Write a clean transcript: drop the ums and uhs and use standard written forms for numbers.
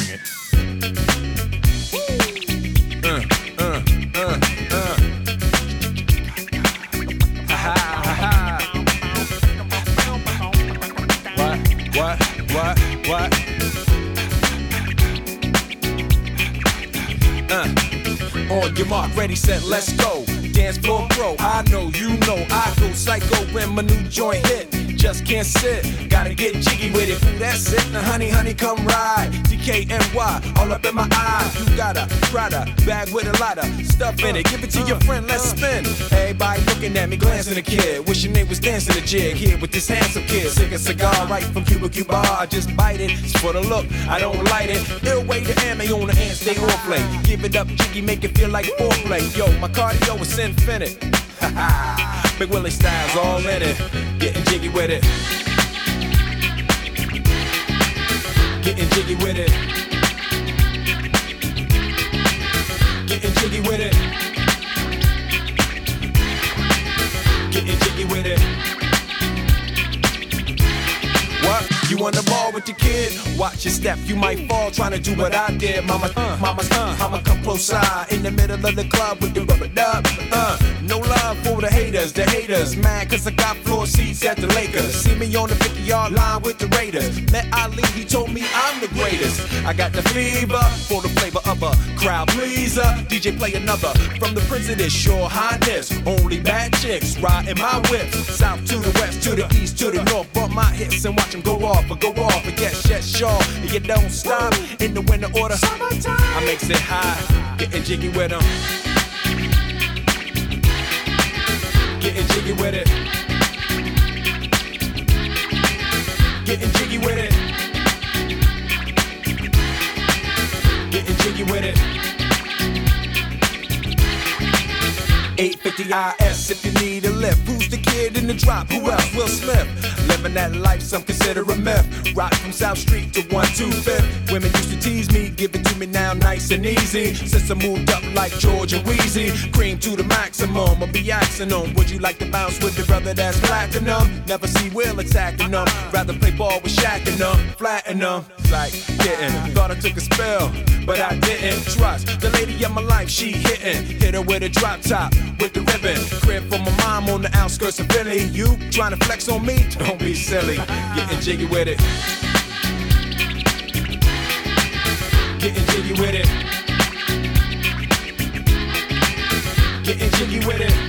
it. What? On your mark, ready, set, let's go. Dance floor pro, I know, you know, I go psycho when my new joint hit. Just can't sit, gotta get jiggy with it. Ooh, that's it, now honey, come ride. DKNY, all up in my eye. You got a Prada bag with a lot of stuff in it. Give it to your friend, let's spin. Everybody looking at me, glancing a kid. Wishing they was dancing a jig here with this handsome kid. Sick a cigar right from Cuba Cuba. I just bite it, it's for the look, I don't light it. Ill way to ammo on the hand, stay on play. Give it up, jiggy, make it feel like foreplay. Yo, my cardio is infinite. Big Willie style's all in it. Getting jiggy with it. Getting jiggy with it. Getting jiggy with it. Getting jiggy with it. What? You on the ball with your kid? Watch your step, you might fall trying to do what I did. Mama, I'ma come close side in the middle of the club with the rubber dub. No love for the haters, mad cause I got floor seats at the Lakers. See me on the 50-yard line with the Raiders. Met Ali, he told me I'm the greatest. I got the fever for the flavor of a crowd pleaser. DJ play another from the Prince of this Your Highness. Only bad chicks riding my whip. South to the west, to the east, to the north. Bump my hips and watch them go off. And yes, sure, and you don't stop in the winter order. Summertime. I makes it high, getting jiggy with them. Getting jiggy with it. Getting jiggy with it. Getting jiggy with it. 850 IS if you need a lift. Who's the kid in the drop? Who else? Will Smith. Living that life, some consider a myth. Rock from South Street to 125th. Women used to tease me, give it to me now nice and easy. Since I moved up like George and Wheezy, cream to the maximum, I'll be axing them. Would you like to bounce with the brother that's platinum? Never see Will attacking them. Rather play ball with Shaq and them, flatten them. Like getting, thought I took a spell, but I didn't. Trust the lady of my life, she hitting. Hit her with a drop top, with the ribbon. Crib for my mom on the outskirts of Philly. You trying to flex on me? Don't be silly. Getting jiggy with it. Getting jiggy with it. Getting jiggy with it.